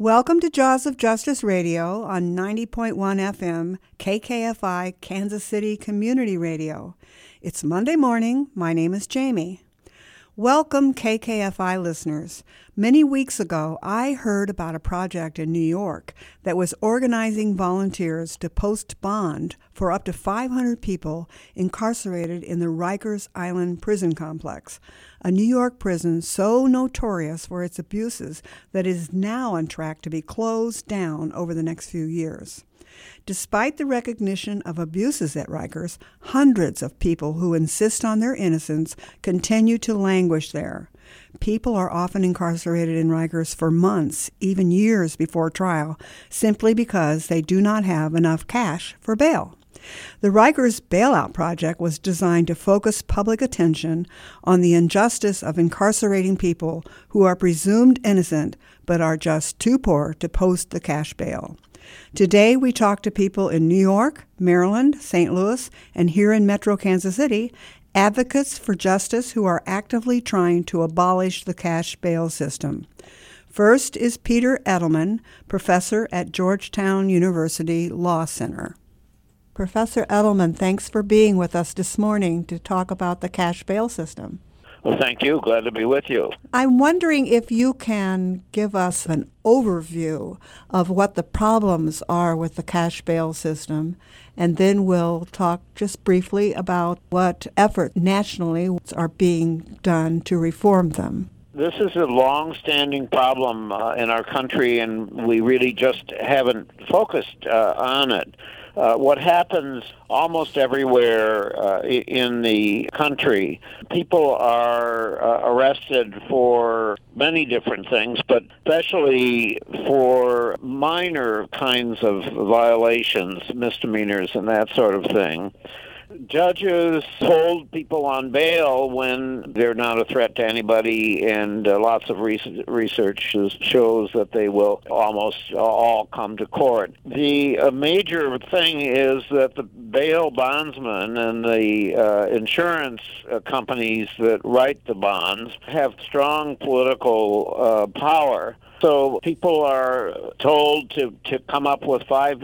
Welcome to Jaws of Justice Radio on 90.1 FM KKFI Kansas City Community Radio. It's Monday morning. My name is Jamie. Welcome, KKFI listeners. Many weeks ago, I heard about a project in New York that was organizing volunteers to post bond for up to 500 people incarcerated in the Rikers Island prison complex, a New York prison so notorious for its abuses that it is now on track to be closed down over the next few years. Despite the recognition of abuses at Rikers, hundreds of people who insist on their innocence continue to languish there. People are often incarcerated in Rikers for months, even years before trial, simply because they do not have enough cash for bail. The Rikers Bailout Project was designed to focus public attention on the injustice of incarcerating people who are presumed innocent but are just too poor to post the cash bail. Today, we talk to people in New York, Maryland, St. Louis, and here in Metro Kansas City, advocates for justice who are actively trying to abolish the cash bail system. First is Peter Edelman, professor at Georgetown University Law Center. Professor Edelman, thanks for being with us this morning to talk about the cash bail system. Well, thank you. Glad to be with you. I'm wondering if you can give us an overview of what the problems are with the cash bail system, and then we'll talk just briefly about what efforts nationally are being done to reform them. This is a long-standing problem in our country, and we really just haven't focused on it. What happens almost everywhere in the country, people are arrested for many different things, but especially for minor kinds of violations, misdemeanors, and that sort of thing. Judges hold people on bail when they're not a threat to anybody, and lots of research shows that they will almost all come to court. The major thing is that the bail bondsmen and the insurance companies that write the bonds have strong political power. So people are told to come up with $500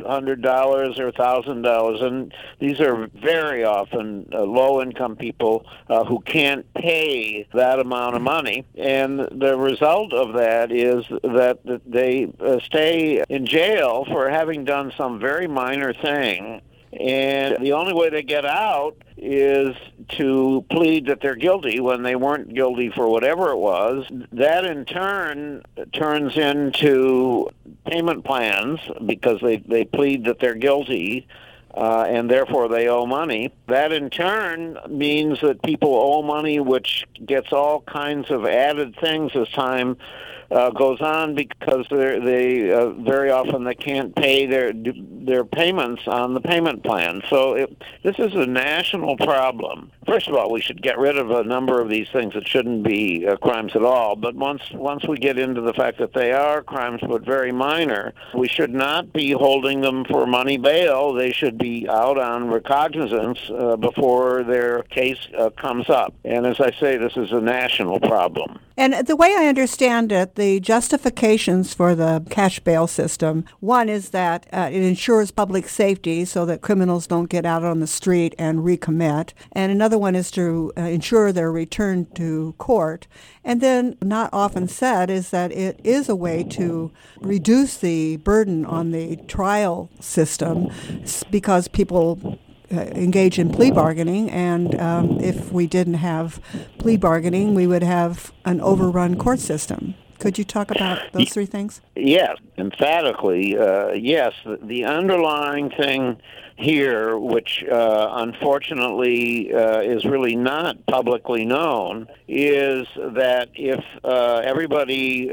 or $1,000, and these are very often low-income people who can't pay that amount of money. And the result of that is that they stay in jail for having done some very minor thing. And the only way they get out is to plead that they're guilty when they weren't guilty for whatever it was. That in turn turns into payment plans because they plead that they're guilty and therefore they owe money. That in turn means that people owe money, which gets all kinds of added things as time goes on, because they very often they can't pay their payments on the payment plan. So this is a national problem. First of all, we should get rid of a number of these things that shouldn't be crimes at all. But once we get into the fact that they are crimes but very minor, we should not be holding them for money bail. They should be out on recognizance before their case comes up. And as I say, this is a national problem. And the way I understand it, the justifications for the cash bail system, one is that it ensures public safety so that criminals don't get out on the street and recommit. And another one is to ensure their return to court. And then, not often said, is that it is a way to reduce the burden on the trial system because people engage in plea bargaining, and if we didn't have plea bargaining, we would have an overrun court system. Could you talk about those three things? Yes, emphatically, yes. The underlying thing here, which unfortunately is really not publicly known, is that if everybody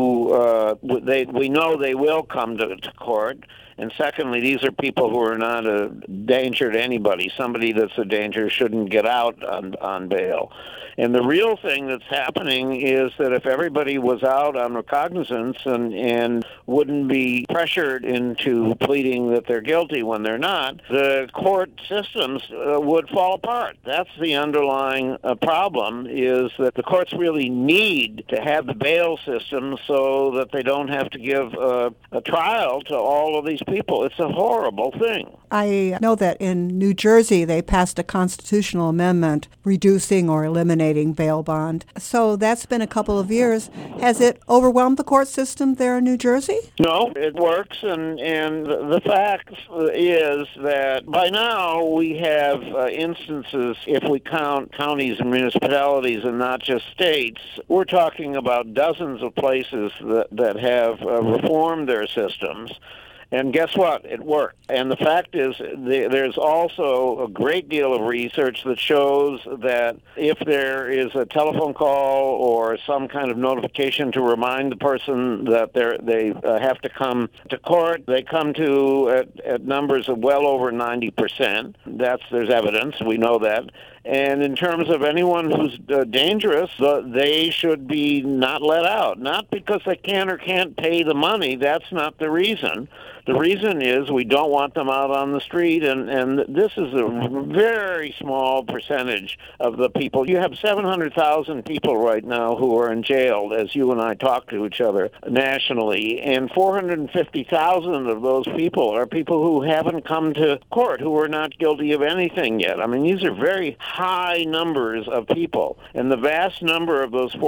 who we know they will come to court. And secondly, these are people who are not a danger to anybody. Somebody that's a danger shouldn't get out on bail. And the real thing that's happening is that if everybody was out on recognizance and wouldn't be pressured into pleading that they're guilty when they're not, not, the court systems would fall apart. That's the underlying problem, is that the courts really need to have the bail system so that they don't have to give a trial to all of these people. It's a horrible thing. I know that in New Jersey they passed a constitutional amendment reducing or eliminating bail bond. So that's been a couple of years. Has it overwhelmed the court system there in New Jersey? No, it works, and the fact is that by now we have instances, if we count counties and municipalities and not just states, we're talking about dozens of places that have reformed their systems. And guess what? It worked. And the fact is, there's also a great deal of research that shows that if there is a telephone call or some kind of notification to remind the person that they have to come to court, they come to at numbers of well over 90%. There's evidence. We know that. And in terms of anyone who's dangerous, they should be not let out. Not because they can or can't pay the money. That's not the reason. The reason is we don't want them out on the street, and this is a very small percentage of the people. You have 700,000 people right now who are in jail, as you and I talk to each other nationally, and 450,000 of those people are people who haven't come to court, who are not guilty of anything yet. I mean, these are very high numbers of people, and the vast number of those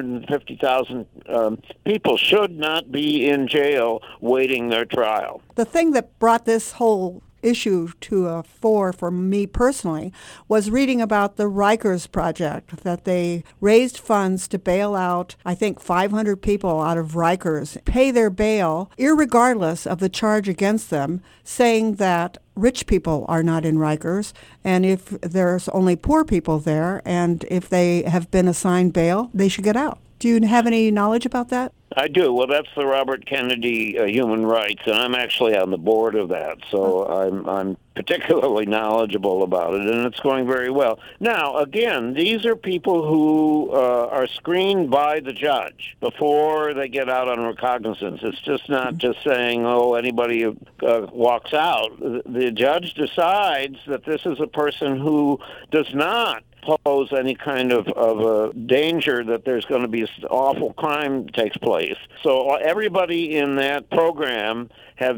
450,000 people should not be in jail waiting their trial. The thing that brought this whole issue to a fore for me personally was reading about the Rikers Project, that they raised funds to bail out, I think, 500 people out of Rikers, pay their bail, irregardless of the charge against them, saying that rich people are not in Rikers, and if there's only poor people there, and if they have been assigned bail, they should get out. Do you have any knowledge about that? I do. Well, that's the Robert Kennedy Human Rights, and I'm actually on the board of that, so I'm particularly knowledgeable about it, and it's going very well. Now, again, these are people who are screened by the judge before they get out on recognizance. It's just not just saying, anybody who walks out. The judge decides that this is a person who does not pose any kind of a danger that there's going to be awful crime takes place. So everybody in that program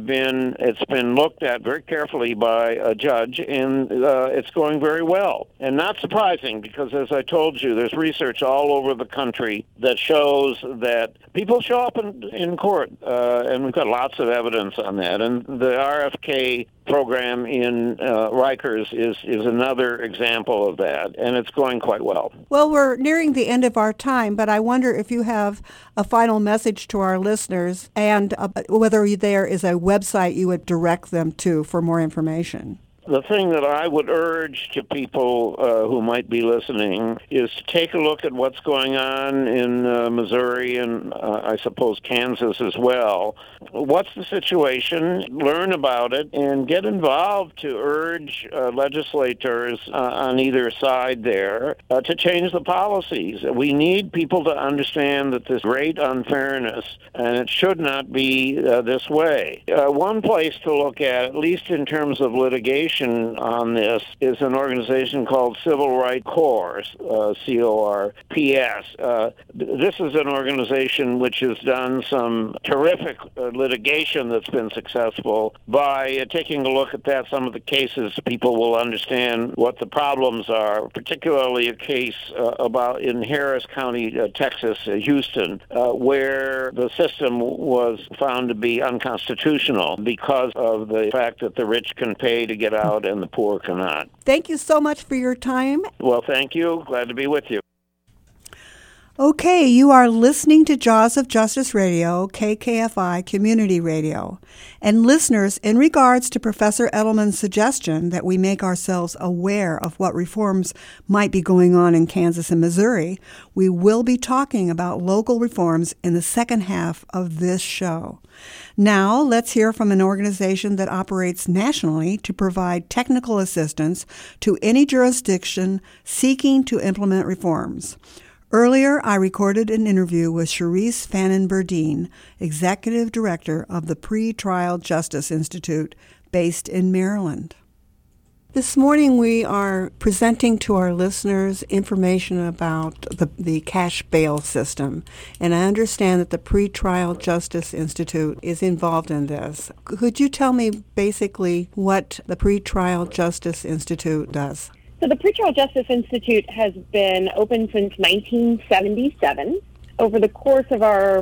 it's been looked at very carefully by a judge, and it's going very well. And not surprising, because as I told you, there's research all over the country that shows that people show up in court, and we've got lots of evidence on that. And the RFK program in Rikers is another example of that, and it's going quite well. Well, we're nearing the end of our time, but I wonder if you have a final message to our listeners, and whether there is a website you would direct them to for more information. The thing that I would urge to people who might be listening is to take a look at what's going on in Missouri and I suppose Kansas as well. What's the situation? Learn about it and get involved to urge legislators on either side there to change the policies. We need people to understand that there's great unfairness, and it should not be this way. One place to look at least in terms of litigation on this, is an organization called Civil Rights Corps, CORPS. This is an organization which has done some terrific litigation that's been successful. By taking a look at some of the cases, people will understand what the problems are, particularly a case in Harris County, Texas, Houston, where the system was found to be unconstitutional because of the fact that the rich can pay to get out and the poor cannot. Thank you so much for your time. Well, thank you. Glad to be with you. Okay, you are listening to Jaws of Justice Radio, KKFI Community Radio. And listeners, in regards to Professor Edelman's suggestion that we make ourselves aware of what reforms might be going on in Kansas and Missouri, we will be talking about local reforms in the second half of this show. Now, let's hear from an organization that operates nationally to provide technical assistance to any jurisdiction seeking to implement reforms. Earlier, I recorded an interview with Cherise Fannin Burdine, Executive Director of the Pre-Trial Justice Institute, based in Maryland. This morning we are presenting to our listeners information about the cash bail system, and I understand that the Pretrial Justice Institute is involved in this. Could you tell me basically what the Pretrial Justice Institute does? So the Pretrial Justice Institute has been open since 1977. Over the course of our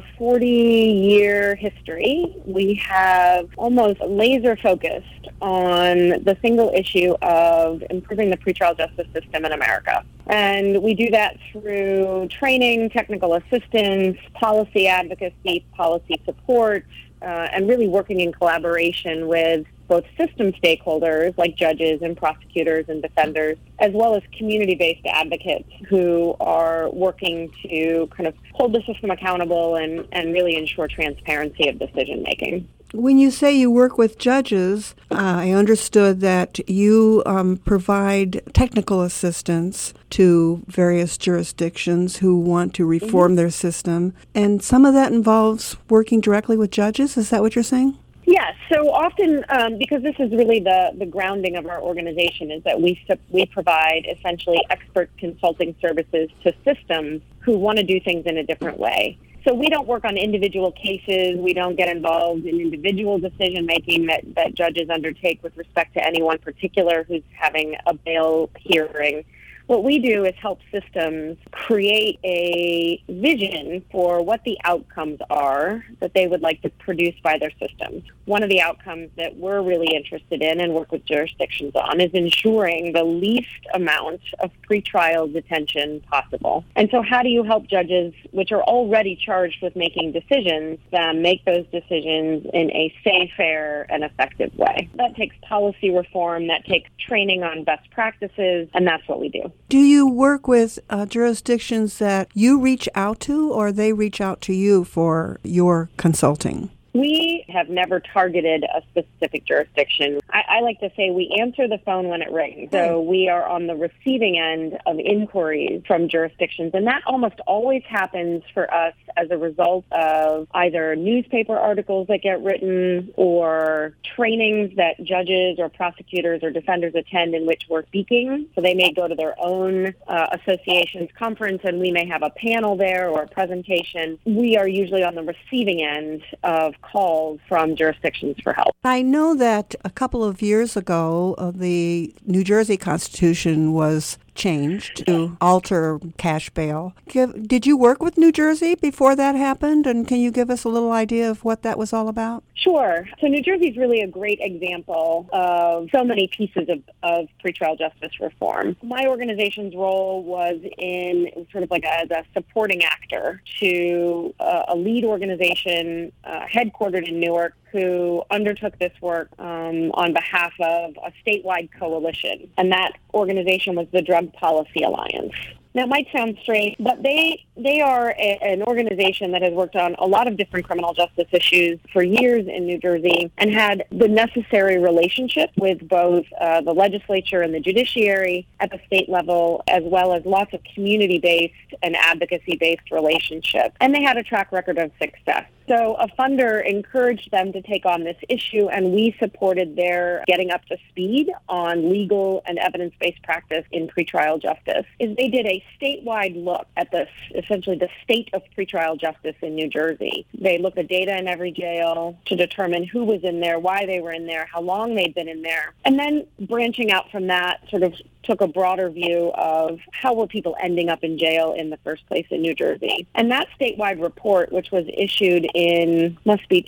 40-year history, we have almost laser-focused on the single issue of improving the pretrial justice system in America. And we do that through training, technical assistance, policy advocacy, policy support, and really working in collaboration with both system stakeholders like judges and prosecutors and defenders, as well as community-based advocates who are working to kind of hold the system accountable and really ensure transparency of decision-making. When you say you work with judges, I understood that you provide technical assistance to various jurisdictions who want to reform their system, and some of that involves working directly with judges. Is that what you're saying? Yes. So often, because this is really the grounding of our organization, is that we provide essentially expert consulting services to systems who want to do things in a different way. So we don't work on individual cases. We don't get involved in individual decision-making that judges undertake with respect to anyone particular who's having a bail hearing. What we do is help systems create a vision for what the outcomes are that they would like to produce by their systems. One of the outcomes that we're really interested in and work with jurisdictions on is ensuring the least amount of pretrial detention possible. And so how do you help judges, which are already charged with making decisions, make those decisions in a safe, fair, and effective way? That takes policy reform, that takes training on best practices, and that's what we do. Do you work with jurisdictions that you reach out to, or they reach out to you for your consulting? We have never targeted a specific jurisdiction. I like to say we answer the phone when it rings. So we are on the receiving end of inquiries from jurisdictions, and that almost always happens for us as a result of either newspaper articles that get written or trainings that judges or prosecutors or defenders attend in which we're speaking. So they may go to their own association's conference, and we may have a panel there or a presentation. We are usually on the receiving end of calls from jurisdictions for help. I know that a couple of years ago, the New Jersey Constitution was changed to alter cash bail. Did you work with New Jersey before that happened? And can you give us a little idea of what that was all about? Sure. So New Jersey is really a great example of so many pieces of pretrial justice reform. My organization's role was in sort of like as a supporting actor to a lead organization headquartered in Newark who undertook this work on behalf of a statewide coalition. And that organization was the Drug Policy Alliance. Now, it might sound strange, but they are an organization that has worked on a lot of different criminal justice issues for years in New Jersey and had the necessary relationship with both the legislature and the judiciary at the state level, as well as lots of community-based and advocacy-based relationships. And they had a track record of success. So a funder encouraged them to take on this issue, and we supported their getting up to speed on legal and evidence-based practice in pretrial justice. They did a statewide look at essentially the state of pretrial justice in New Jersey. They looked at data in every jail to determine who was in there, why they were in there, how long they'd been in there. And then branching out from that, sort of took a broader view of how were people ending up in jail in the first place in New Jersey. And that statewide report, which was issued in, must be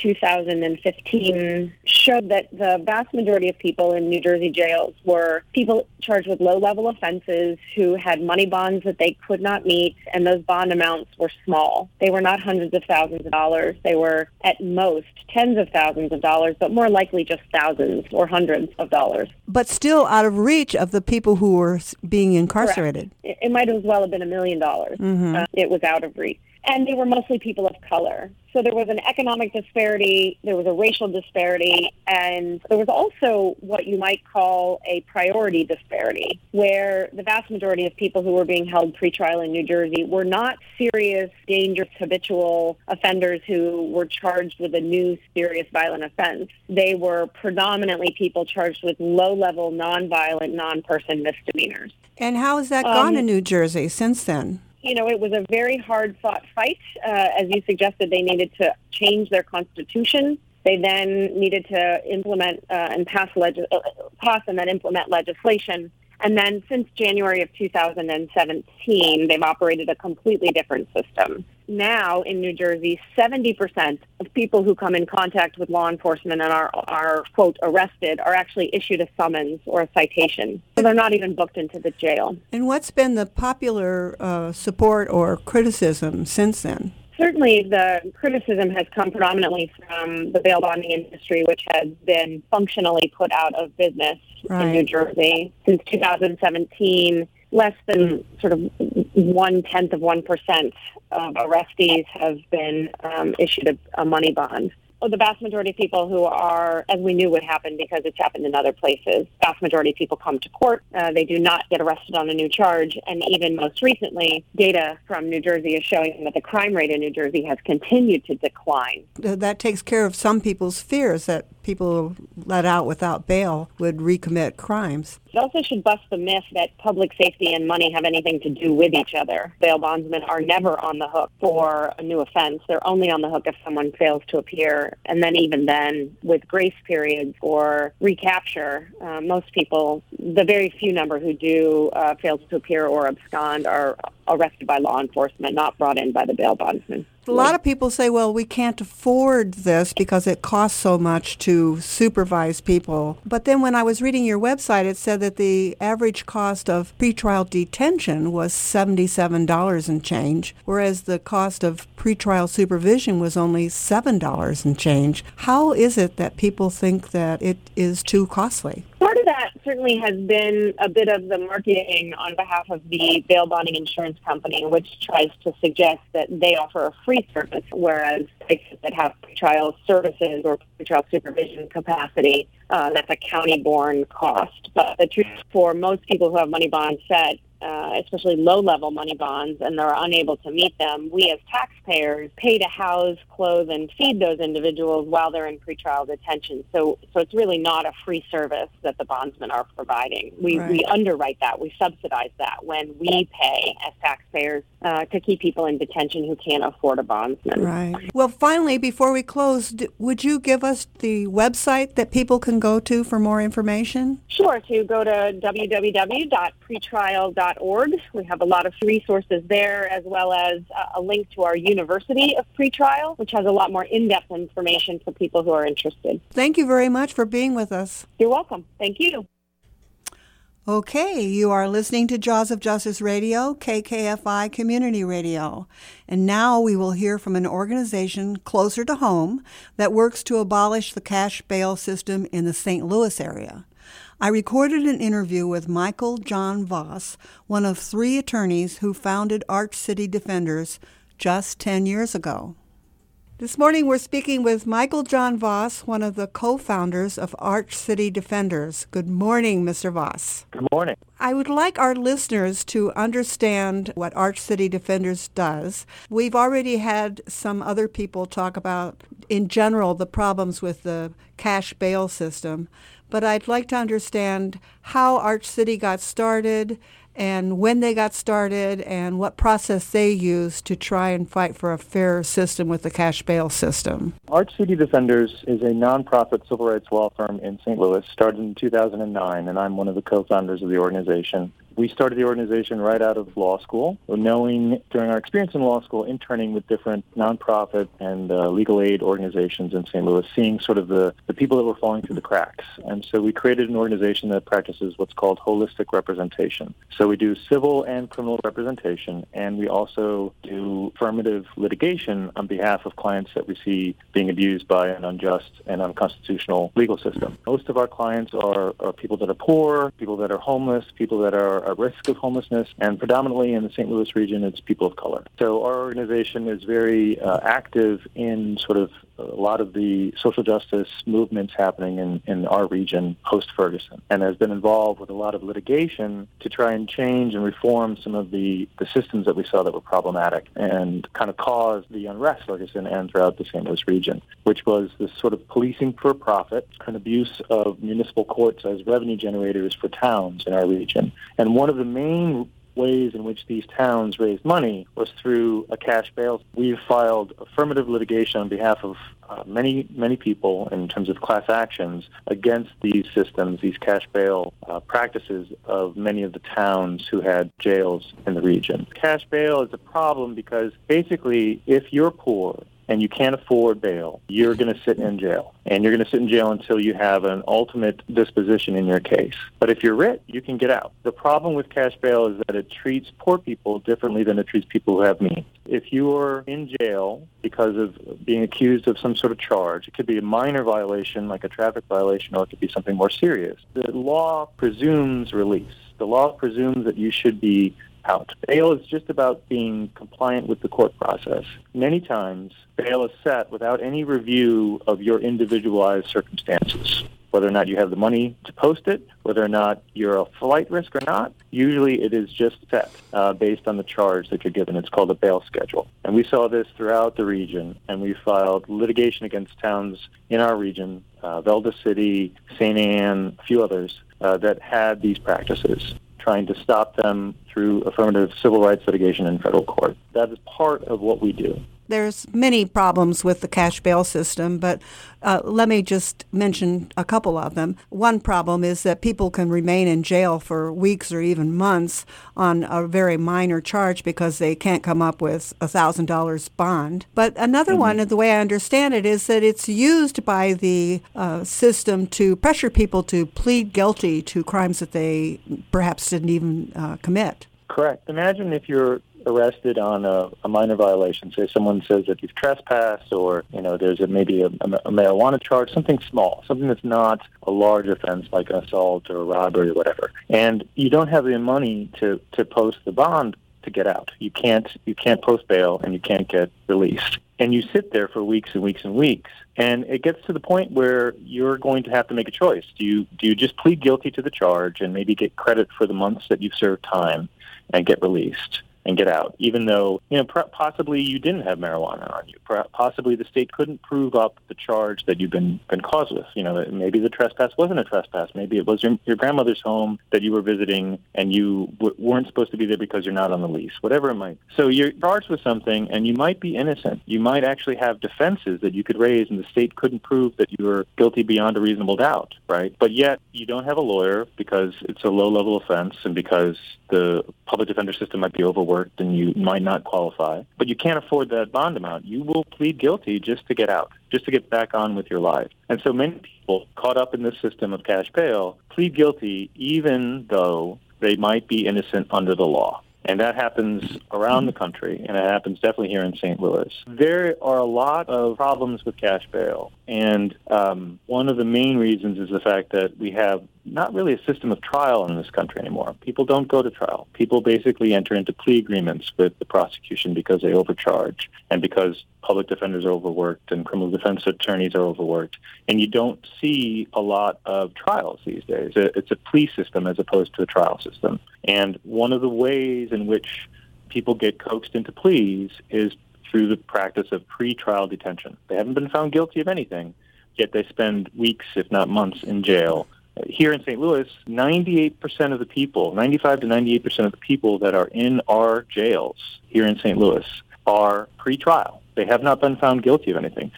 2015, showed that the vast majority of people in New Jersey jails were people charged with low-level offenses who had money bonds that they could not meet, and those bond amounts were small. They were not hundreds of thousands of dollars. They were, at most, tens of thousands of dollars, but more likely just thousands or hundreds of dollars. But still out of reach of the people who were being incarcerated. Correct. It might as well have been $1 million. It was out of reach. and they were mostly people of color. So there was an economic disparity, there was a racial disparity, and there was also what you might call a priority disparity, where the vast majority of people who were being held pretrial in New Jersey were not serious, dangerous, habitual offenders who were charged with a new serious violent offense. They were predominantly people charged with low-level, non-violent, non-person misdemeanors. And how has that gone in New Jersey since then? It was a very hard-fought fight. As you suggested, they needed to change their constitution. They then needed to implement and pass and then implement legislation. And then since January of 2017, they've operated a completely different system. Now in New Jersey, 70% of people who come in contact with law enforcement and are, quote, arrested are actually issued a summons or a citation. So they're not even booked into the jail. And what's been the popular support or criticism since then? Certainly the criticism has come predominantly from the bail bonding industry, which has been functionally put out of business in New Jersey. Since 2017, less than sort of 0.1% of arrestees have been issued a money bond. The vast majority of people who are, as we knew would happen because it's happened in other places, vast majority of people come to court. They do not get arrested on a new charge. And even most recently, data from New Jersey is showing that the crime rate in New Jersey has continued to decline. That takes care of some people's fears that people let out without bail would recommit crimes. It also should bust the myth that public safety and money have anything to do with each other. Bail bondsmen are never on the hook for a new offense. They're only on the hook if someone fails to appear. And then even then, with grace periods or recapture, most people, the very few number who do fail to appear or abscond are arrested by law enforcement, not brought in by the bail bondsman. A lot of people say, well, we can't afford this because it costs so much to supervise people. But then when I was reading your website, it said that the average cost of pretrial detention was $77 and change, whereas the cost of pretrial supervision was only $7 and change. How is it that people think that it is too costly? Part of that certainly has been a bit of the marketing on behalf of the bail bonding insurance company, which tries to suggest that they offer a free service, whereas places that have pretrial services or pretrial supervision capacity, that's a county-borne cost. But the truth for most people who have money bonds set, especially low-level money bonds, and they're unable to meet them, we as taxpayers pay to house, clothe, and feed those individuals while they're in pretrial detention. So it's really not a free service that the bondsmen are providing. We underwrite that. We subsidize that when we pay as taxpayers to keep people in detention who can't afford a bondsman. Right. Well, finally, before we close, would you give us the website that people can go to for more information? Sure. To go to www.pretrial.org. We have a lot of resources there, as well as a link to our University of Pretrial, which has a lot more in-depth information for people who are interested. Thank you very much for being with us. You're welcome. Thank you. Okay, you are listening to Jaws of Justice Radio, KKFI Community Radio. And now we will hear from an organization closer to home that works to abolish the cash bail system in the St. Louis area. I recorded an interview with Michael John Voss, one of 3 attorneys who founded Arch City Defenders just 10 years ago. This morning we're speaking with Michael John Voss, one of the co-founders of Arch City Defenders. Good morning, Mr. Voss. Good morning. I would like our listeners to understand what Arch City Defenders does. We've already had some other people talk about, in general, the problems with the cash bail system, but I'd like to understand how Arch City got started and when they got started and what process they used to try and fight for a fair system with the cash bail system. Arch City Defenders is a nonprofit civil rights law firm in St. Louis, started in 2009, and I'm one of the co-founders of the organization. We started the organization right out of law school, knowing during our experience in law school, interning with different nonprofit and legal aid organizations in St. Louis, seeing sort of the people that were falling through the cracks. And so we created an organization that practices what's called holistic representation. So we do civil and criminal representation, and we also do affirmative litigation on behalf of clients that we see being abused by an unjust and unconstitutional legal system. Most of our clients are people that are poor, people that are homeless, people that are are at risk of homelessness, and predominantly in the St. Louis region, it's people of color. So our organization is very active in sort of a lot of the social justice movements happening in our region post-Ferguson, and has been involved with a lot of litigation to try and change and reform some of the systems that we saw that were problematic and kind of caused the unrest Ferguson and throughout the St. Louis region, which was this sort of policing for profit and abuse of municipal courts as revenue generators for towns in our region. And one of the main ways in which these towns raised money was through a cash bail. We've filed affirmative litigation on behalf of many people in terms of class actions against these systems, these cash bail practices of many of the towns who had jails in the region. Cash bail is a problem because basically if you're poor and you can't afford bail, you're going to sit in jail. And you're going to sit in jail until you have an ultimate disposition in your case. But if you're rich, you can get out. The problem with cash bail is that it treats poor people differently than it treats people who have means. If you're in jail because of being accused of some sort of charge, it could be a minor violation like a traffic violation, or it could be something more serious. The law presumes release. The law presumes that you should be out. Bail is just about being compliant with the court process. Many times, bail is set without any review of your individualized circumstances, whether or not you have the money to post it, whether or not you're a flight risk or not. Usually it is just set based on the charge that you're given. It's called a bail schedule. And we saw this throughout the region, and we filed litigation against towns in our region, Velda City, St. Anne, a few others, that had these practices, trying to stop them through affirmative civil rights litigation in federal court. That is part of what we do. There's many problems with the cash bail system, but let me just mention a couple of them. One problem is that people can remain in jail for weeks or even months on a very minor charge because they can't come up with $1,000 bond. But another one, the way I understand it, is that it's used by the system to pressure people to plead guilty to crimes that they perhaps didn't even commit. Correct. Imagine if you're arrested on a minor violation. Say someone says that you've trespassed, or there's maybe a marijuana charge, something small, something that's not a large offense like an assault or a robbery or whatever. And you don't have the money to post the bond to get out. You can't post bail, and you can't get released. And you sit there for weeks and weeks and weeks. And it gets to the point where you're going to have to make a choice. Do you just plead guilty to the charge and maybe get credit for the months that you've served time and get released and get out, even though possibly you didn't have marijuana on you. Possibly the state couldn't prove up the charge that you've been caused with. Maybe the trespass wasn't a trespass. Maybe it was your grandmother's home that you were visiting, and you weren't supposed to be there because you're not on the lease. Whatever it might. So you're charged with something, and you might be innocent. You might actually have defenses that you could raise, and the state couldn't prove that you were guilty beyond a reasonable doubt, right? But yet you don't have a lawyer because it's a low-level offense, and because the public defender system might be overworked and you might not qualify, but you can't afford that bond amount. You will plead guilty just to get out, just to get back on with your life. And so many people caught up in this system of cash bail plead guilty even though they might be innocent under the law. And that happens around the country, and it happens definitely here in St. Louis. There are a lot of problems with cash bail, and one of the main reasons is the fact that we have not really a system of trial in this country anymore. People don't go to trial. People basically enter into plea agreements with the prosecution because they overcharge and because public defenders are overworked and criminal defense attorneys are overworked. And you don't see a lot of trials these days. It's a plea system as opposed to a trial system. And one of the ways in which people get coaxed into pleas is through the practice of pre-trial detention. They haven't been found guilty of anything, yet they spend weeks, if not months, in jail. Here in St. Louis, 98% of the people, 95 to 98% of the people that are in our jails here in St. Louis are pre-trial. They have not been found guilty of anything.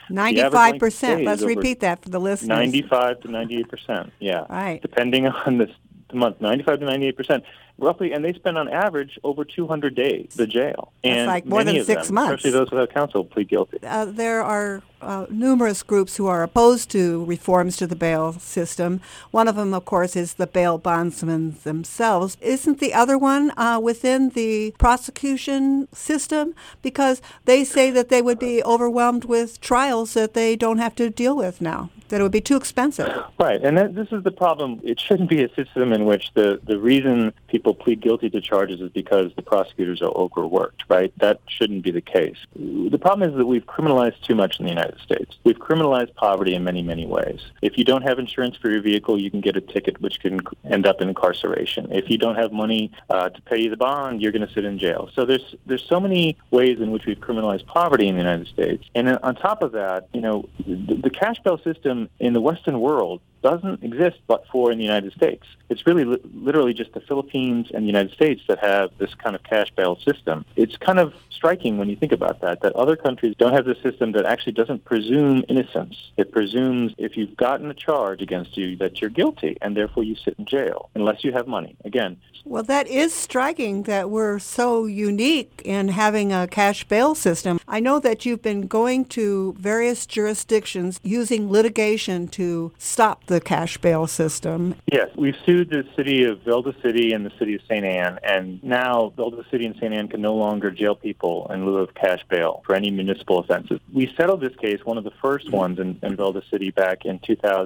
95%. Let's repeat that for the listeners. 95 to 98%, yeah. Right. Depending on the month, 95 to 98%. Roughly, and they spend on average over 200 days in jail. That's like more than 6 months. Especially those without counsel, plead guilty. There are numerous groups who are opposed to reforms to the bail system. One of them, of course, is the bail bondsmen themselves. Isn't the other one within the prosecution system? Because they say that they would be overwhelmed with trials that they don't have to deal with now, that it would be too expensive. Right, and this is the problem. It shouldn't be a system in which the reason people plead guilty to charges is because the prosecutors are overworked, right? That shouldn't be the case. The problem is that we've criminalized too much in the United States. We've criminalized poverty in many, many ways. If you don't have insurance for your vehicle, you can get a ticket which can end up in incarceration. If you don't have money to pay the bond, you're going to sit in jail. So there's so many ways in which we've criminalized poverty in the United States. And on top of that, the cash bail system in the Western world doesn't exist but for in the United States. It's really literally just the Philippines and the United States that have this kind of cash bail system. It's kind of striking when you think about that other countries don't have this system that actually doesn't presume innocence. It presumes if you've gotten a charge against you that you're guilty, and therefore you sit in jail unless you have money. Again. Well, that is striking that we're so unique in having a cash bail system. I know that you've been going to various jurisdictions using litigation to stop the cash bail system. Yes, we've sued the city of Velda City and the city of St. Anne, and now Velda City and St. Anne can no longer jail people in lieu of cash bail for any municipal offenses. We settled this case, one of the first ones in Velda City back in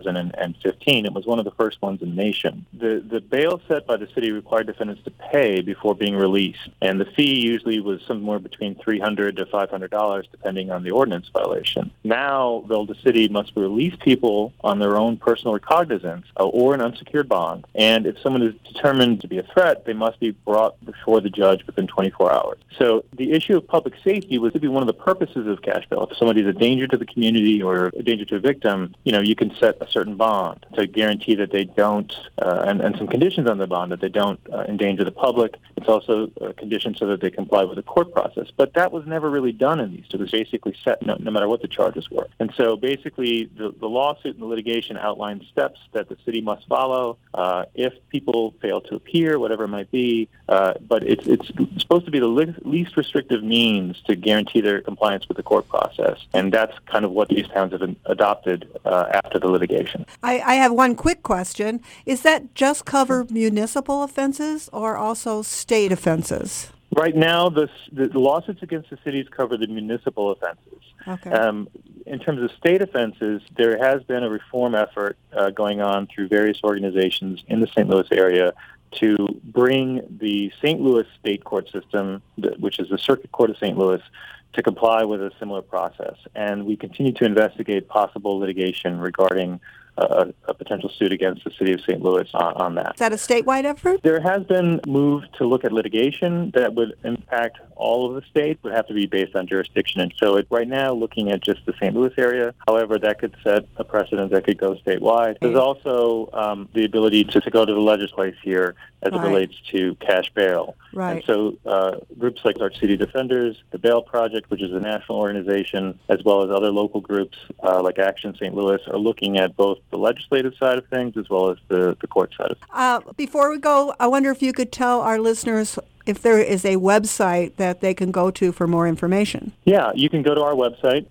2015. It was one of the first ones in the nation. The bail set by the city required defendants to pay before being released, and the fee usually was somewhere between $300 to $500 depending on the ordinance violation. Now Velda City must release people on their own personal recognizance or an unsecured bond, and if someone is determined to be a threat, they must be brought before the judge within 24 hours. So the issue of public safety was to be one of the purposes of cash bail. If somebody's a danger to the community or a danger to a victim, you can set a certain bond to guarantee that they don't, and some conditions on the bond that they don't endanger the public. It's also a condition so that they comply with the court process. But that was never really done in these. It was basically set no matter what the charges were. And so basically the lawsuit and the litigation outlines steps that the city must follow if people fail to appear, whatever it might be. But it's supposed to be the least restrictive means to guarantee their compliance with the court process. And that's kind of what these towns have adopted after the litigation. I have one quick question. Is that just cover municipal offenses or also state offenses? Right now, the lawsuits against the cities cover the municipal offenses. Okay. In terms of state offenses, there has been a reform effort going on through various organizations in the St. Louis area to bring the St. Louis state court system, which is the Circuit Court of St. Louis, to comply with a similar process. And we continue to investigate possible litigation regarding a potential suit against the city of St. Louis on that. Is that a statewide effort? There has been move to look at litigation that would impact all of the state, would have to be based on jurisdiction. And so right now, looking at just the St. Louis area, however, that could set a precedent that could go statewide. There's also the ability to go to the legislature here as it relates to cash bail. Right. And so groups like Arch City Defenders, the Bail Project, which is a national organization, as well as other local groups like Action St. Louis, are looking at both the legislative side of things as well as the court side of things. Before we go, I wonder if you could tell our listeners if there is a website that they can go to for more information. Yeah, you can go to our website,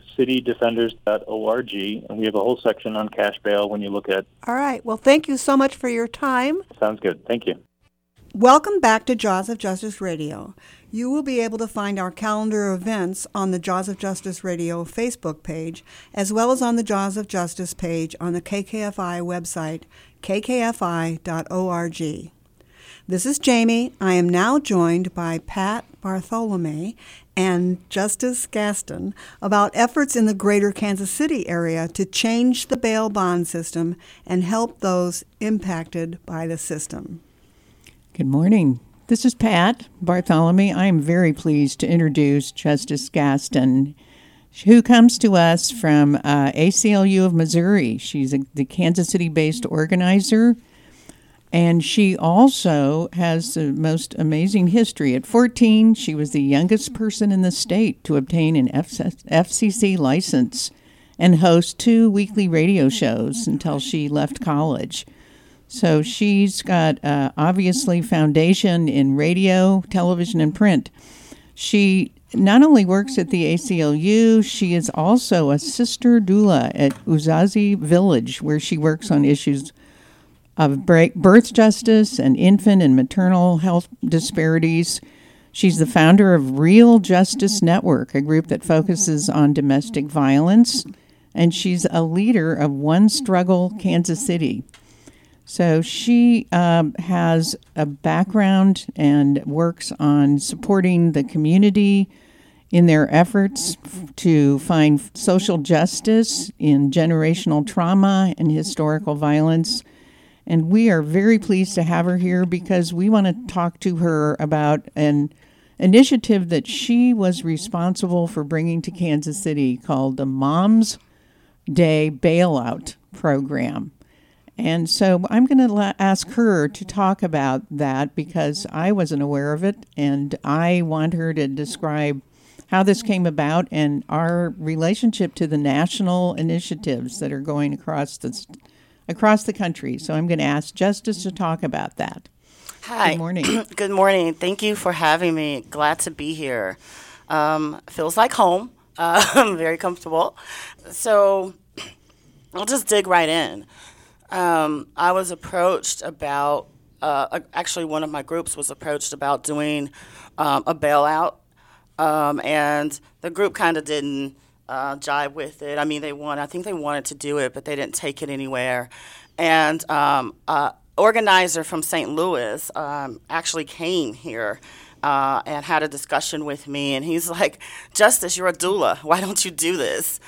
archcitydefenders.org, and we have a whole section on cash bail when you look at. All right. Well, thank you so much for your time. Sounds good. Thank you. Welcome back to Jaws of Justice Radio. You will be able to find our calendar of events on the Jaws of Justice Radio Facebook page, as well as on the Jaws of Justice page on the KKFI website, kkfi.org. This is Jamie. I am now joined by Pat Bartholome and Justice Gaston about efforts in the greater Kansas City area to change the bail bond system and help those impacted by the system. Good morning. This is Pat Bartholome. I am very pleased to introduce Justice Gaston, who comes to us from ACLU of Missouri. She's the Kansas City-based organizer, and she also has the most amazing history. At 14, she was the youngest person in the state to obtain an FCC license and host 2 weekly radio shows until she left college. So she's got, obviously, foundation in radio, television, and print. She not only works at the ACLU, she is also a sister doula at Uzazi Village, where she works on issues of birth justice and infant and maternal health disparities. She's the founder of Real Justice Network, a group that focuses on domestic violence, and she's a leader of One Struggle Kansas City. So she has a background and works on supporting the community in their efforts to find social justice in generational trauma and historical violence. And we are very pleased to have her here because we want to talk to her about an initiative that she was responsible for bringing to Kansas City called the Moms Day Bailout Program. And so I'm going to ask her to talk about that because I wasn't aware of it, and I want her to describe how this came about and our relationship to the national initiatives that are going across the country. So I'm going to ask Justice to talk about that. Hi. Good morning. Good morning. Thank you for having me. Glad to be here. Feels like home. I'm very comfortable. So I'll just dig right in. I was approached about, actually one of my groups was approached about doing a bailout, and the group kind of didn't jive with it. I mean, I think they wanted to do it, but they didn't take it anywhere. And organizer from St. Louis actually came here and had a discussion with me, and he's like, Justice, you're a doula. Why don't you do this?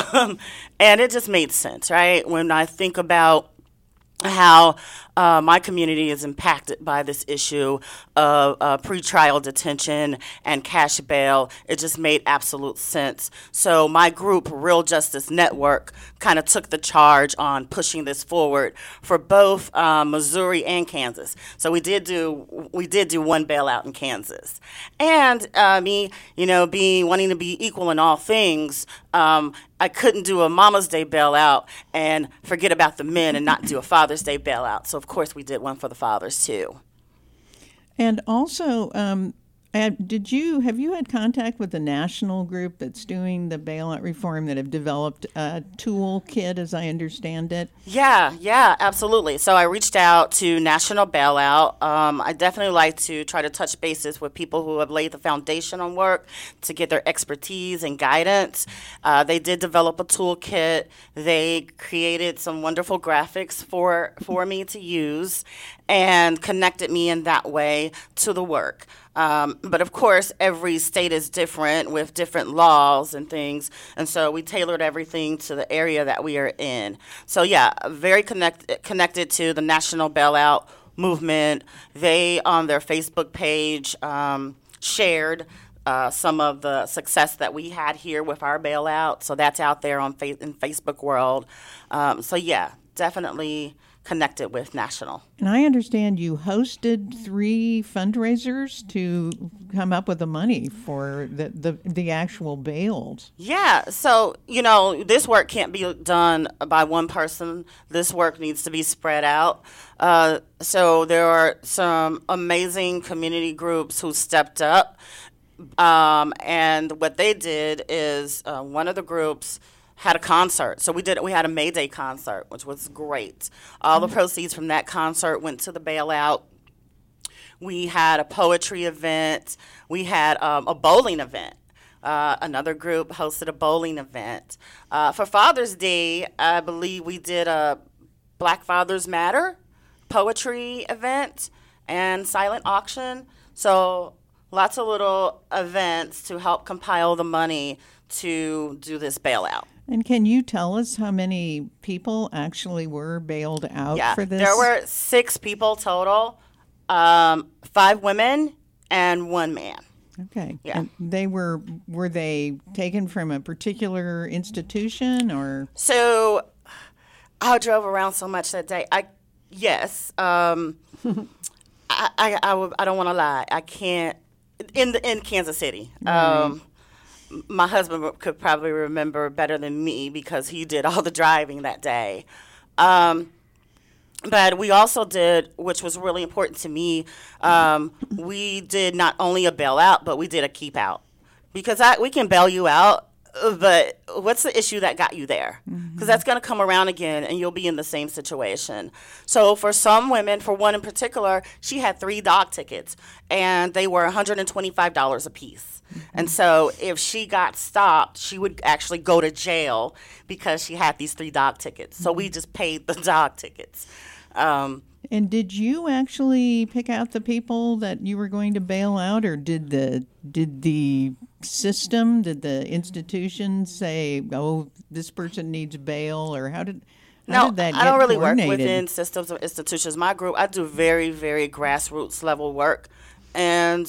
And it just made sense, right? When I think about how my community is impacted by this issue of pretrial detention and cash bail. It just made absolute sense. So my group, Real Justice Network, kind of took the charge on pushing this forward for both Missouri and Kansas. So we did do one bailout in Kansas. And me, wanting to be equal in all things, I couldn't do a Mama's Day bailout and forget about the men and not do a Father's Day bailout. So, of course, we did one for the fathers, too. And also, have you had contact with the national group that's doing the bailout reform that have developed a toolkit, as I understand it? Yeah, absolutely. So I reached out to National Bailout. I definitely like to try to touch bases with people who have laid the foundation on work to get their expertise and guidance. They did develop a toolkit. They created some wonderful graphics for me to use and connected me in that way to the work. But of course, every state is different with different laws and things, and so we tailored everything to the area that we are in. So yeah, very connected to the National Bailout Movement. They, on their Facebook page, shared some of the success that we had here with our bailout, so that's out there in Facebook world. So yeah, definitely connected with National. And I understand you hosted 3 fundraisers to come up with the money for the actual bails. Yeah, so, this work can't be done by one person. This work needs to be spread out. So there are some amazing community groups who stepped up. And what they did is one of the groups had a concert. So we had a May Day concert, which was great. All the proceeds from that concert went to the bailout. We had a poetry event. We had a bowling event. Another group hosted a bowling event. For Father's Day, I believe we did a Black Fathers Matter poetry event and silent auction. So lots of little events to help compile the money to do this bailout. And can you tell us how many people actually were bailed out for this? There were 6 people total, 5 women and 1 man. Okay. Yeah. And they were they taken from a particular institution or? So I drove around so much that day. Yes. I don't want to lie. I can't in Kansas City. Right. My husband could probably remember better than me because he did all the driving that day. But we also did, which was really important to me, we did not only a bailout, but we did a keep out. Because we can bail you out, but what's the issue that got you there? Because that's going to come around again, and you'll be in the same situation. So for some women, for one in particular, she had 3 dog tickets, and they were $125 a piece. And so if she got stopped, she would actually go to jail because she had these 3 dog tickets. So we just paid the dog tickets. And did you actually pick out the people that you were going to bail out, or did the system, did the institution say, "Oh, this person needs bail," or how did that get I don't really work coordinated? within systems or institutions. My group, I do very, very grassroots level work, and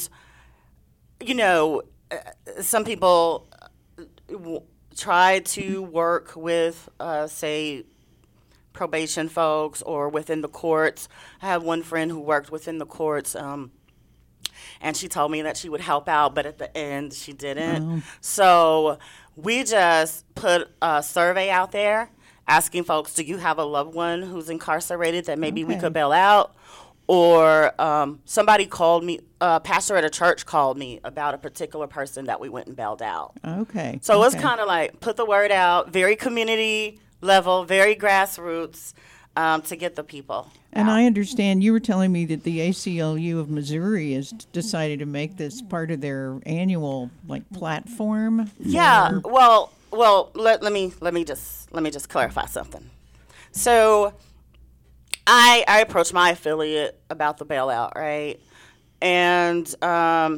some people try to work with, say, probation folks or within the courts. I have one friend who worked within the courts, and she told me that she would help out, but at the end she didn't. So we just put a survey out there asking folks, do you have a loved one who's incarcerated that maybe we could bail out? Or somebody called me, a pastor at a church called me about a particular person that we went and bailed out. Okay. So it was kind of like put the word out, very community level, very grassroots, to get the people. And I understand you were telling me that the ACLU of Missouri has decided to make this part of their annual platform. Yeah. Well. Let me just clarify something. So, I approached my affiliate about the bailout, right? And I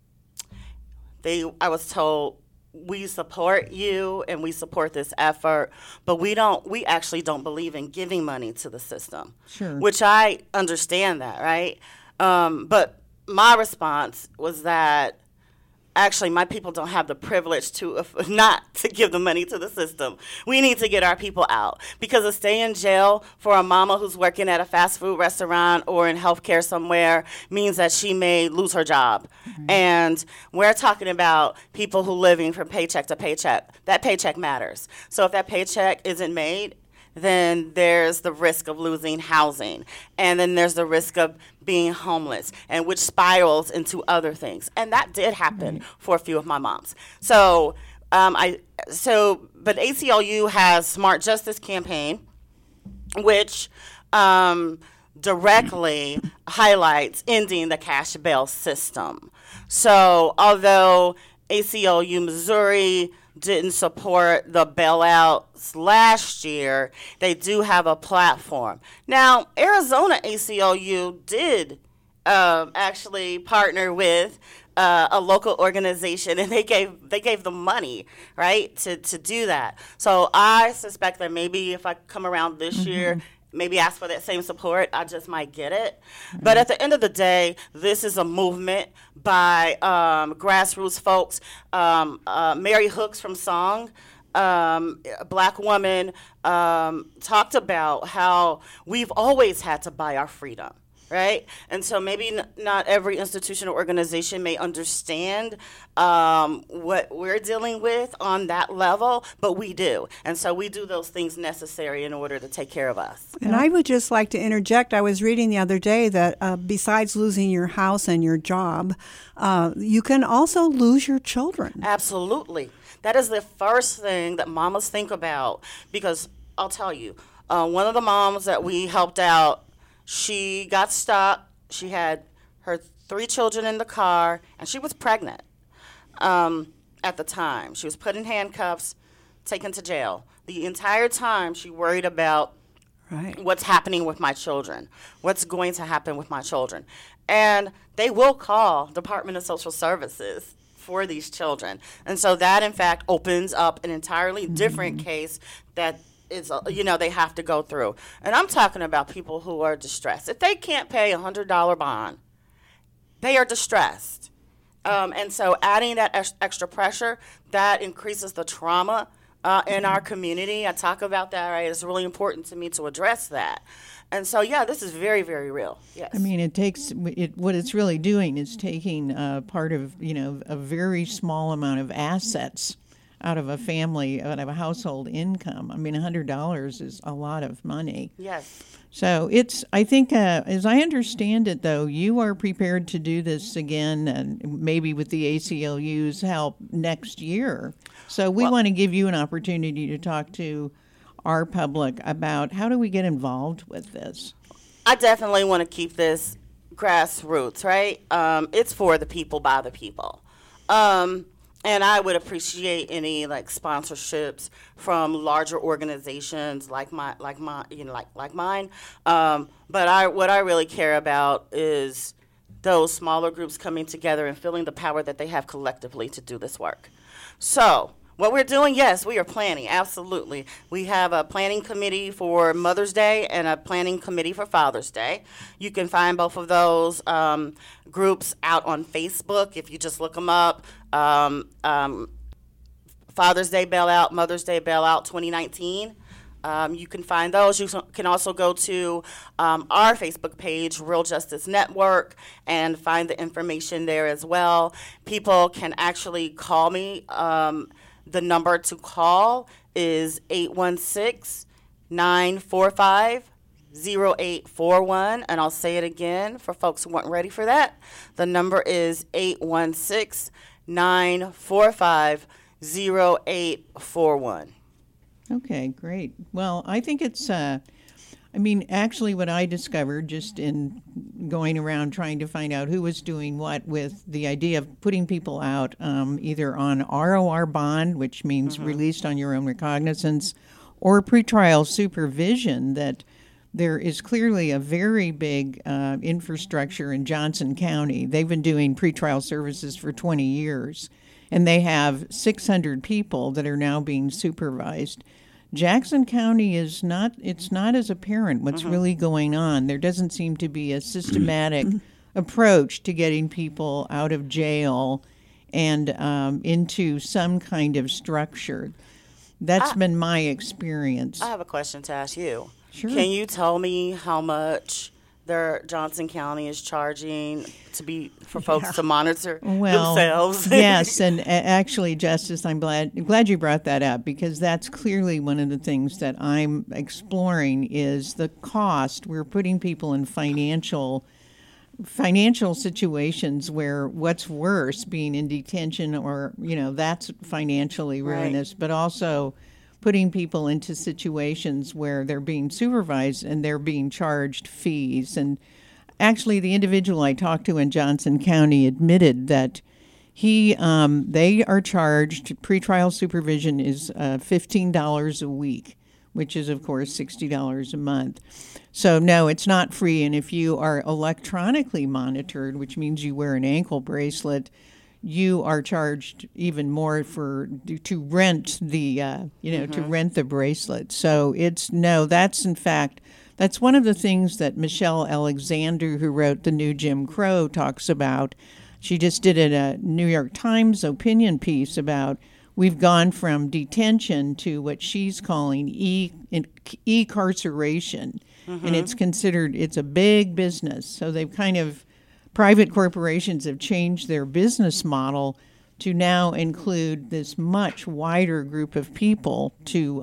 was told, we support you and we support this effort, but we actually don't believe in giving money to the system. Sure. Which I understand that, right? But my response was that actually my people don't have the privilege to not to give the money to the system. We need to get our people out, because to stay in jail for a mama who's working at a fast food restaurant or in healthcare somewhere means that she may lose her job. Mm-hmm. And we're talking about people who are living from paycheck to paycheck. That paycheck matters. So if that paycheck isn't made, then there's the risk of losing housing, and then there's the risk of being homeless, and which spirals into other things. And that did happen for a few of my moms. So, but ACLU has Smart Justice Campaign, which directly highlights ending the cash bail system. So, although ACLU Missouri didn't support the bailouts last year, they do have a platform. Now, Arizona ACLU did actually partner with a local organization, and they gave them money, right, to do that. So I suspect that maybe if I come around this year, maybe ask for that same support, I just might get it. But at the end of the day, this is a movement by grassroots folks. Mary Hooks from Song, a black woman, talked about how we've always had to buy our freedom. Right? And so maybe not every institution or organization may understand what we're dealing with on that level, but we do. And so we do those things necessary in order to take care of us. And I would just like to interject. I was reading the other day that besides losing your house and your job, you can also lose your children. Absolutely. That is the first thing that mamas think about, because I'll tell you, one of the moms that we helped out, she got stuck. She had her 3 children in the car, and she was pregnant at the time. She was put in handcuffs, taken to jail. The entire time she worried about what's happening with my children, what's going to happen with my children. And they will call Department of Social Services for these children. And so that, in fact, opens up an entirely different case that is, they have to go through. And I'm talking about people who are distressed. If they can't pay a $100 bond, they are distressed. And so adding that extra pressure, that increases the trauma in our community. I talk about that, right? It's really important to me to address that. And so, yeah, this is very, very real. Yes. I mean, what it's really doing is taking part of, a very small amount of assets out of a family, out of a household income. I mean, $100 is a lot of money. Yes. So I think, as I understand it, though, you are prepared to do this again, and maybe with the ACLU's help next year. So we want to give you an opportunity to talk to our public about how do we get involved with this. I definitely want to keep this grassroots, right? It's for the people, by the people. And I would appreciate any like sponsorships from larger organizations like mine. But what I really care about is those smaller groups coming together and feeling the power that they have collectively to do this work. So what we're doing, yes, we are planning, absolutely. We have a planning committee for Mother's Day and a planning committee for Father's Day. You can find both of those groups out on Facebook if you just look them up. Father's Day Bailout, Mother's Day Bailout 2019. You can find those. You can also go to our Facebook page, Real Justice Network, and find the information there as well. People can actually call me. The number to call is 816-945-0841, and I'll say it again for folks who weren't ready for that. The number is 816-945-0841. Okay, great. Well, I think it's, actually what I discovered just in going around trying to find out who was doing what with the idea of putting people out either on ROR bond, which means released on your own recognizance, or pretrial supervision, that there is clearly a very big infrastructure in Johnson County. They've been doing pretrial services for 20 years, and they have 600 people that are now being supervised. Jackson County it's not as apparent what's really going on. There doesn't seem to be a systematic approach to getting people out of jail and into some kind of structure. That's been my experience. I have a question to ask you. Sure. Can you tell me how much Johnson County is charging for folks to monitor themselves? Yes, and actually, Justice, I'm glad you brought that up, because that's clearly one of the things that I'm exploring is the cost. We're putting people in financial situations where what's worse, being in detention or, that's financially ruinous, but also putting people into situations where they're being supervised and they're being charged fees. And actually, the individual I talked to in Johnson County admitted that they are charged, pretrial supervision is $15 a week, which is, of course, $60 a month. So, no, it's not free. And if you are electronically monitored, which means you wear an ankle bracelet, you are charged even more to rent the to rent the bracelet. So that's one of the things that Michelle Alexander, who wrote The New Jim Crow, talks about. She just did a New York Times opinion piece about we've gone from detention to what she's calling e-carceration, and it's a big business. So they've private corporations have changed their business model to now include this much wider group of people to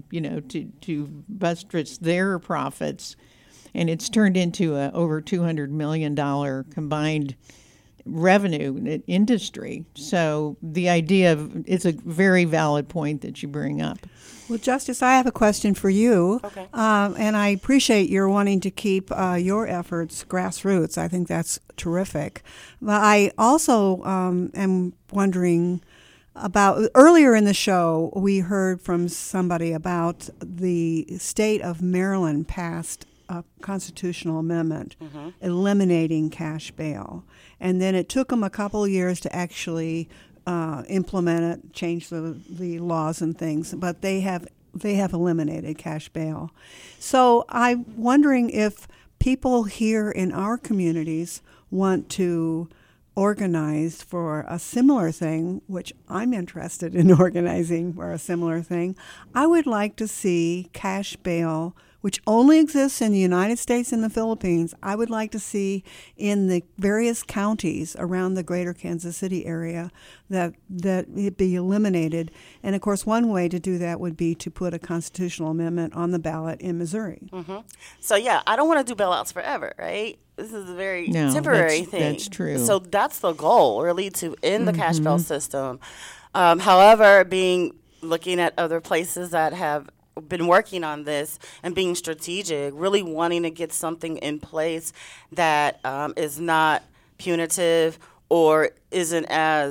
buttress their profits, and it's turned into a over $200 million combined revenue industry. So the idea of it's a very valid point that you bring up. Well, Justice, I have a question for you. Okay. And I appreciate your wanting to keep your efforts grassroots. I think that's terrific. But I also am wondering about, earlier in the show, we heard from somebody about the state of Maryland passed a constitutional amendment eliminating cash bail. And then it took them a couple of years to actually implement it, change the laws and things, but they have eliminated cash bail. So I'm wondering if people here in our communities want to organize for a similar thing, which I'm interested in organizing for a similar thing. I would like to see cash bail, which only exists in the United States and the Philippines. I would like to see in the various counties around the greater Kansas City area that it be eliminated. And, of course, one way to do that would be to put a constitutional amendment on the ballot in Missouri. So, yeah, I don't want to do bailouts forever, right? This is a very temporary thing. That's true. So that's the goal, really, to end the cash bail system. However, looking at other places that have been working on this and being strategic, really wanting to get something in place that is not punitive or isn't as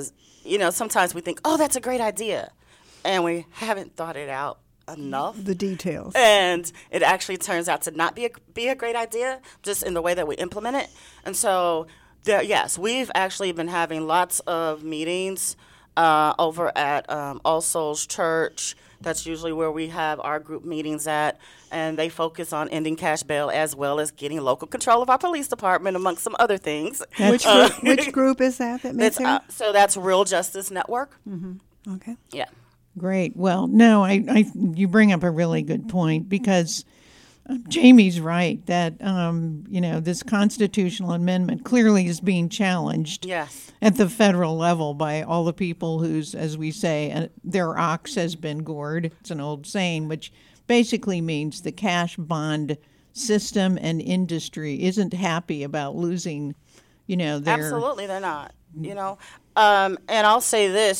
sometimes we think, oh, that's a great idea, and we haven't thought it out enough. The details. And it actually turns out to not be a great idea, just in the way that we implement it. And so, yes, we've actually been having lots of meetings over at All Souls Church. That's usually where we have our group meetings at, and they focus on ending cash bail as well as getting local control of our police department, amongst some other things. Which group is that meets here? So that's Real Justice Network. Mm-hmm. Okay. Yeah. Great. Well, no, you bring up a really good point, because Jamie's right that this constitutional amendment clearly is being challenged. Yes. At the federal level by all the people whose, as we say, their ox has been gored. It's an old saying, which basically means the cash bond system and industry isn't happy about losing, their... Absolutely, they're not. And I'll say this,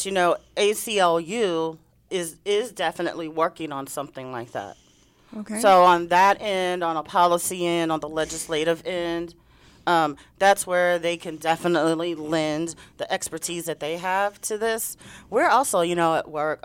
ACLU is definitely working on something like that. Okay. So on that end, on a policy end, on the legislative end, that's where they can definitely lend the expertise that they have to this. We're also, at work,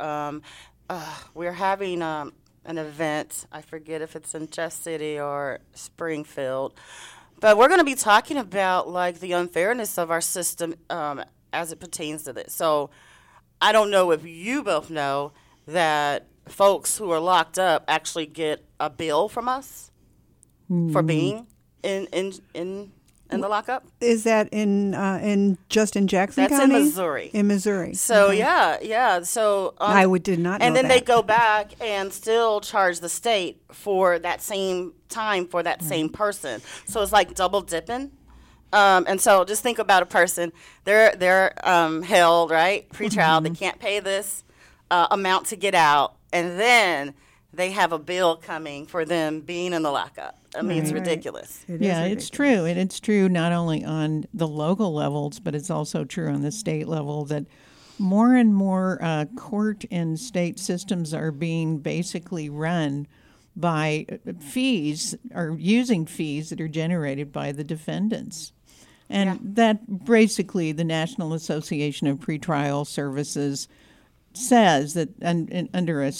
we're having an event. I forget if it's in Just City or Springfield. But we're going to be talking about, the unfairness of our system as it pertains to this. So I don't know if you both know that folks who are locked up actually get a bill from us for being in the lockup. Is that in Jackson That's County? That's in Missouri. In Missouri. So okay. yeah. So I did not know and then that. they go back and still charge the state for that same time for that same person. So it's like double dipping. And so just think about a person. They're held, right, pretrial. They can't pay this amount to get out, and then they have a bill coming for them being in the lockup. I mean, it's ridiculous. It's true. And it's true not only on the local levels, but it's also true on the state level that more and more court and state systems are being basically run by fees or using fees that are generated by the defendants. And that basically the National Association of Pretrial Services says that under a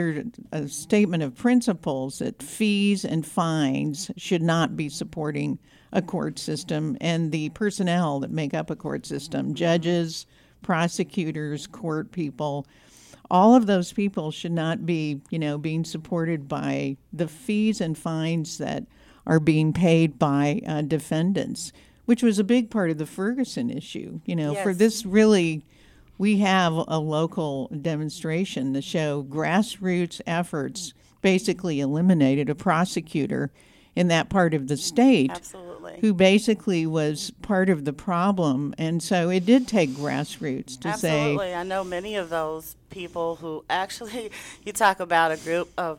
statement of principles that fees and fines should not be supporting a court system, and the personnel that make up a court system, judges, prosecutors, court people, all of those people should not be, being supported by the fees and fines that are being paid by defendants, which was a big part of the Ferguson issue. For this really... We have a local demonstration to show grassroots efforts basically eliminated a prosecutor in that part of the state. Absolutely. Who basically was part of the problem. And so it did take grassroots to say... Absolutely. I know many of those people who actually, you talk about a group of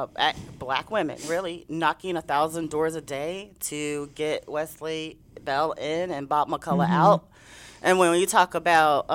black women really knocking 1,000 doors a day to get Wesley Bell in and Bob McCullough out. And when you talk about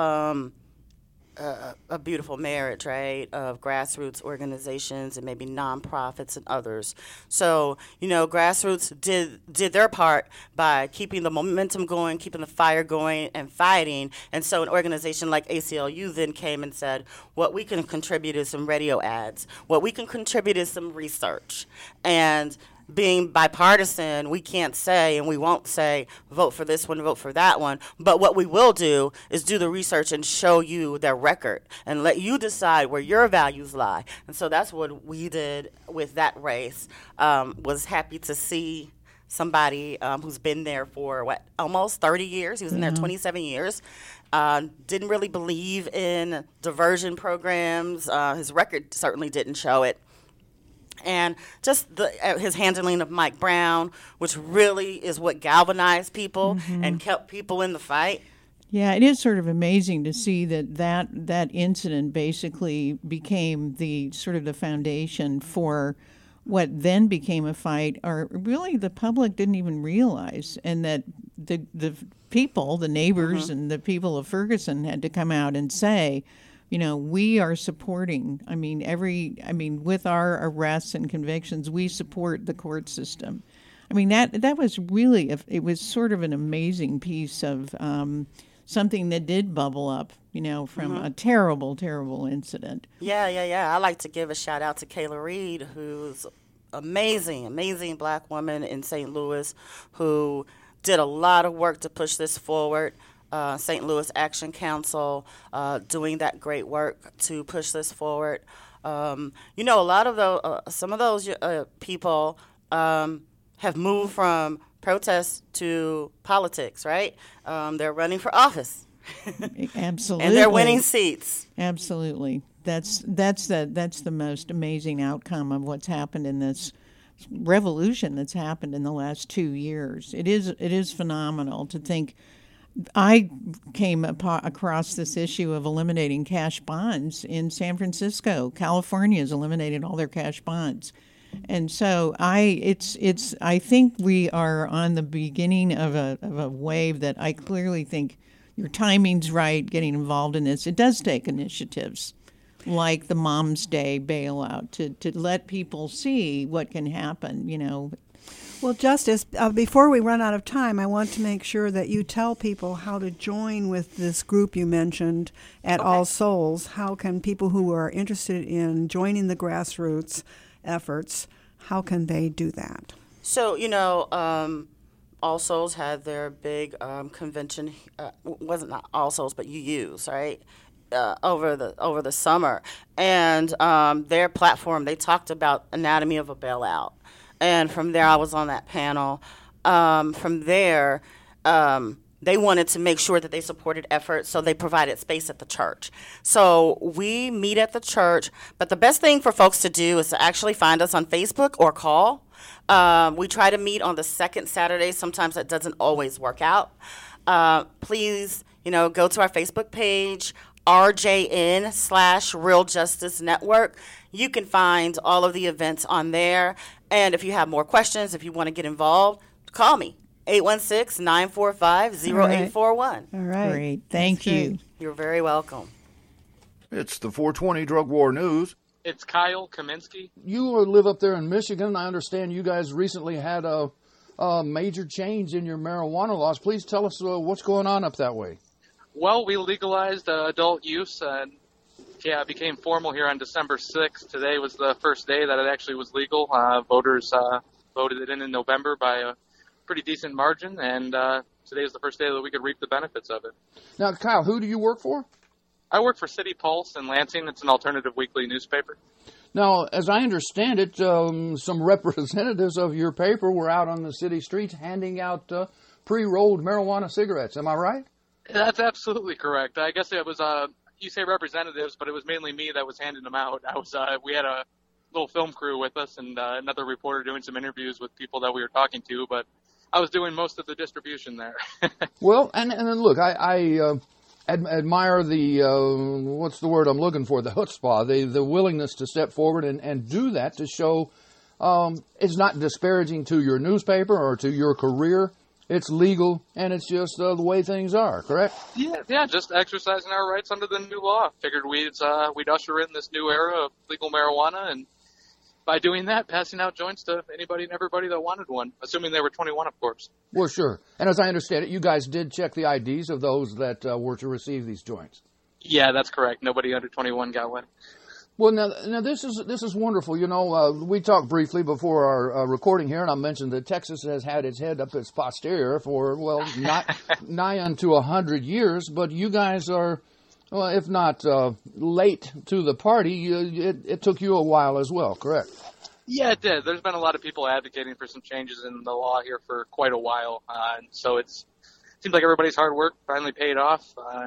a beautiful marriage, right, of grassroots organizations and maybe nonprofits and others. So, grassroots did their part by keeping the momentum going, keeping the fire going, and fighting. And so an organization like ACLU then came and said, what we can contribute is some radio ads. What we can contribute is some research. And being bipartisan, we can't say and we won't say vote for this one, vote for that one. But what we will do is do the research and show you their record and let you decide where your values lie. And so that's what we did with that race. Was happy to see somebody who's been there for almost 30 years. He was in there 27 years. Didn't really believe in diversion programs. His record certainly didn't show it. And just his handling of Mike Brown, which really is what galvanized people and kept people in the fight. Yeah, it is sort of amazing to see that incident basically became the sort of the foundation for what then became a fight, or really the public didn't even realize, and that the people, the neighbors and the people of Ferguson had to come out and say, we are supporting, with our arrests and convictions, we support the court system. That was really, it was sort of an amazing piece of something that did bubble up from a terrible, terrible incident. Yeah. I like to give a shout out to Kayla Reed, who's amazing Black woman in St. Louis who did a lot of work to push this forward. St. Louis Action Council doing that great work to push this forward. A lot of some of those people have moved from protests to politics, right? They're running for office. Absolutely. And they're winning seats. Absolutely. That's the most amazing outcome of what's happened in this revolution that's happened in the last 2 years. It is phenomenal to think. I came across this issue of eliminating cash bonds in San Francisco. California has eliminated all their cash bonds. And so I think we are on the beginning of a wave that I clearly think your timing's right, getting involved in this. It does take initiatives like the Mom's Day bailout to let people see what can happen, Well, Justice, before we run out of time, I want to make sure that you tell people how to join with this group you mentioned at All Souls. How can people who are interested in joining the grassroots efforts, how can they do that? So, All Souls had their big convention. Wasn't not All Souls, but UUs, right? Over the summer, and their platform, they talked about anatomy of a bailout. And from there, I was on that panel. From there, they wanted to make sure that they supported efforts, so they provided space at the church. So we meet at the church, but the best thing for folks to do is to actually find us on Facebook or call. We try to meet on the second Saturday. Sometimes that doesn't always work out. Please, go to our Facebook page, RJN/Real Justice Network. You can find all of the events on there. And if you have more questions, if you want to get involved, call me, 816-945-0841. All right. Great. Thank you. Great. You're very welcome. It's the 420 Drug War News. It's Kyle Kaminsky. You live up there in Michigan. I understand you guys recently had a major change in your marijuana laws. Please tell us what's going on up that way. Well, we legalized adult use, and it became formal here on December 6th. Today was the first day that it actually was legal. Voters voted it in November by a pretty decent margin, and today is the first day that we could reap the benefits of it. Now, Kyle, who do you work for? I work for City Pulse in Lansing. It's an alternative weekly newspaper. Now, as I understand it, some representatives of your paper were out on the city streets handing out pre-rolled marijuana cigarettes. Am I right? That's absolutely correct. I guess it was, you say representatives, but it was mainly me that was handing them out. We had a little film crew with us and another reporter doing some interviews with people that we were talking to, but I was doing most of the distribution there. Well, and look, I admire the, what's the word I'm looking for, the chutzpah, the willingness to step forward and do that to show it's not disparaging to your newspaper or to your career. It's legal, and it's just the way things are, correct? Yeah, just exercising our rights under the new law. Figured we'd usher in this new era of legal marijuana, and by doing that, passing out joints to anybody and everybody that wanted one, assuming they were 21, of course. Well, sure. And as I understand it, you guys did check the IDs of those that were to receive these joints. Yeah, that's correct. Nobody under 21 got one. Well, now this is wonderful. We talked briefly before our recording here, and I mentioned that Texas has had its head up its posterior for, not nigh unto 100 years. But you guys are, if not late to the party, it took you a while as well, correct? Yeah, it did. There's been a lot of people advocating for some changes in the law here for quite a while, and so it seems like everybody's hard work finally paid off.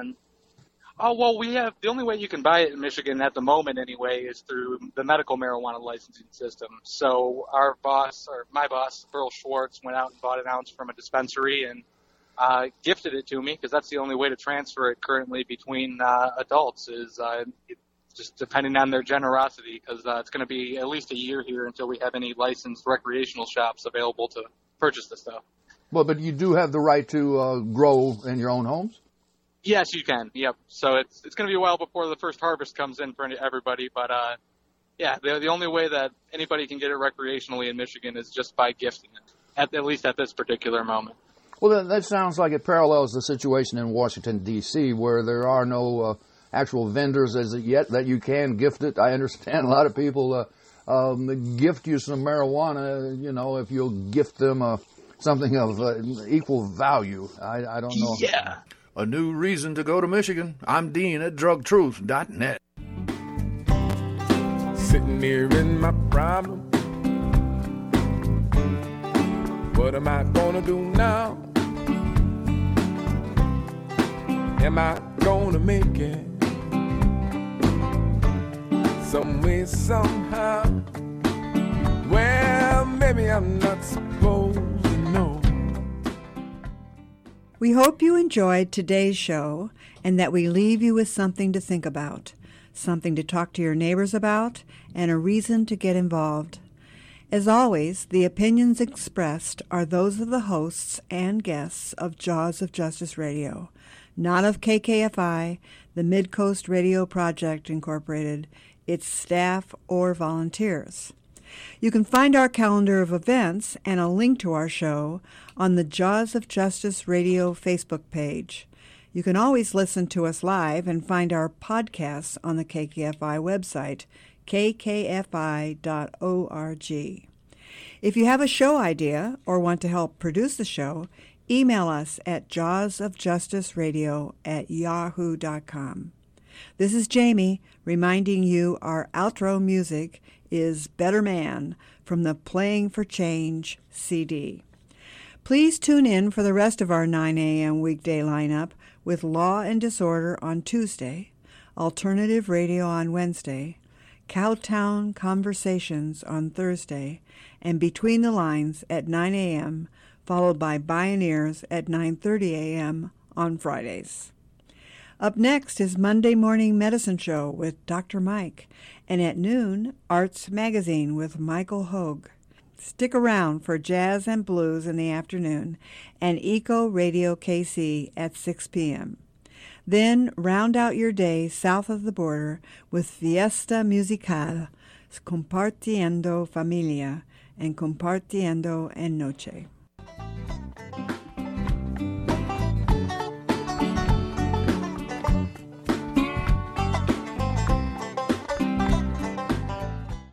The only way you can buy it in Michigan at the moment anyway is through the medical marijuana licensing system. So my boss, Burl Schwartz, went out and bought an ounce from a dispensary and gifted it to me because that's the only way to transfer it currently between adults is just depending on their generosity because it's going to be at least a year here until we have any licensed recreational shops available to purchase the stuff. Well, but you do have the right to grow in your own homes? Yes, you can. Yep. So it's going to be a while before the first harvest comes in for everybody. But, the only way that anybody can get it recreationally in Michigan is just by gifting it, at least at this particular moment. Well, that sounds like it parallels the situation in Washington, D.C., where there are no actual vendors as of yet that you can gift it. I understand a lot of people gift you some marijuana, if you'll gift them something of equal value. I don't know. Yeah. A new reason to go to Michigan. I'm Dean at drugtruth.net. Sitting here in my problem. What am I gonna do now? Am I gonna make it? Some way, somehow. Well, maybe I'm not supposed to know. We hope you enjoyed today's show and that we leave you with something to think about, something to talk to your neighbors about, and a reason to get involved. As always, the opinions expressed are those of the hosts and guests of Jaws of Justice Radio, not of KKFI, the Mid-Coast Radio Project, Incorporated, its staff, or volunteers. You can find our calendar of events and a link to our show on the Jaws of Justice Radio Facebook page. You can always listen to us live and find our podcasts on the KKFI website, kkfi.org. If you have a show idea or want to help produce the show, email us at jawsofjusticeradio@yahoo.com. This is Jamie reminding you our outro music is Better Man from the Playing for Change CD. Please tune in for the rest of our 9 a.m. weekday lineup with Law and Disorder on Tuesday, Alternative Radio on Wednesday, Cowtown Conversations on Thursday, and Between the Lines at 9 a.m., followed by Bioneers at 9:30 a.m. on Fridays. Up next is Monday Morning Medicine Show with Dr. Mike, and at noon, Arts Magazine with Michael Hogue. Stick around for Jazz and Blues in the afternoon and Eco Radio KC at 6 p.m. Then round out your day south of the border with Fiesta Musical, Compartiendo Familia, and Compartiendo en Noche.